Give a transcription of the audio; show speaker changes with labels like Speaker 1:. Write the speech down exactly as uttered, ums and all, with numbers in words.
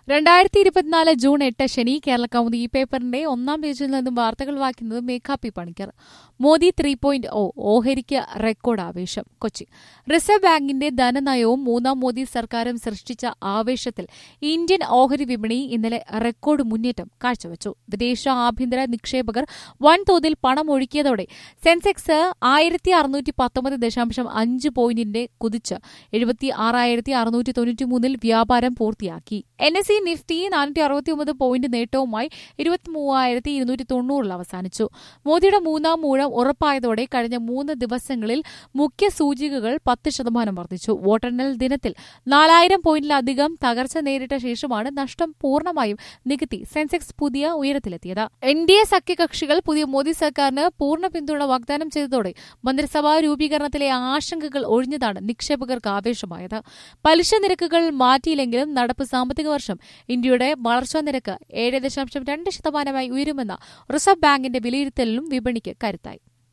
Speaker 1: രണ്ടായിരത്തി ഇരുപത്തിനാല് ജൂൺ എട്ട് ശനി കേരള കൗമുദി ഈ പേപ്പറിന്റെ ഒന്നാം പേജിൽ നിന്നും വാർത്തകൾ വായിക്കുന്നത് Megha P Panicker. Modi three point O ഓഹരിക്ക് റെക്കോർഡ് ആവേശം. കൊച്ചി. റിസർവ് ബാങ്കിന്റെ ധനനയവും മൂന്നാം മോദി സർക്കാരും സൃഷ്ടിച്ച ആവേശത്തിൽ ഇന്ത്യൻ ഓഹരി വിപണി ഇന്നലെ റെക്കോർഡ് മുന്നേറ്റം കാഴ്ചവച്ചു. വിദേശ ആഭ്യന്തര നിക്ഷേപകർ വൻതോതിൽ പണമൊഴുക്കിയതോടെ സെൻസെക്സ് ആയിരത്തി അറുന്നൂറ്റി പത്തൊമ്പത് ദശാംശം അഞ്ച് പോയിന്റിന്റെ കുതിച്ച് എഴുപത്തി ആറായിരത്തി അറുന്നൂറ്റി തൊണ്ണൂറ്റിമൂന്നിൽ വ്യാപാരം പൂർത്തിയാക്കി. എൻ എസ് സി നിഫ്റ്റി നാനൂറ്റി അറുപത്തിയൊമ്പത് പോയിന്റ് നേട്ടവുമായി ഇരുപത്തി മൂവായിരത്തി ഇരുന്നൂറ്റി തൊണ്ണൂറിൽ അവസാനിച്ചു. മോദിയുടെ മൂന്നാം ഊഴം ഉറപ്പായതോടെ കഴിഞ്ഞ മൂന്ന് ദിവസങ്ങളിൽ മുഖ്യ സൂചികകൾ പത്ത് ശതമാനം വർദ്ധിച്ചു. വോട്ടെണ്ണൽ ദിനത്തിൽ നാലായിരം പോയിന്റിലധികം തകർച്ച നേരിട്ട ശേഷമാണ് നഷ്ടം പൂർണ്ണമായും നികത്തി സെൻസെക്സ് പുതിയ ഉയരത്തിലെത്തിയത്. എൻ ഡി എ സഖ്യകക്ഷികൾ പുതിയ മോദി സർക്കാരിന് പൂർണ്ണ പിന്തുണ വാഗ്ദാനം ചെയ്തതോടെ മന്ത്രിസഭാ രൂപീകരണത്തിലെ ആശങ്കകൾ ഒഴിഞ്ഞതാണ് നിക്ഷേപകർക്ക് ആവേശമായത്. പലിശ നിരക്കുകൾ മാറ്റിയില്ലെങ്കിലും നടപ്പ് സാമ്പത്തിക വർഷം ഇന്ത്യയുടെ വളർച്ചാ നിരക്ക് ഏഴ് ദശാംശം രണ്ട് ശതമാനമായി ഉയരുമെന്ന റിസർവ് ബാങ്കിന്റെ വിലയിരുത്തലിലും വിപണിക്ക് കരുത്തായി.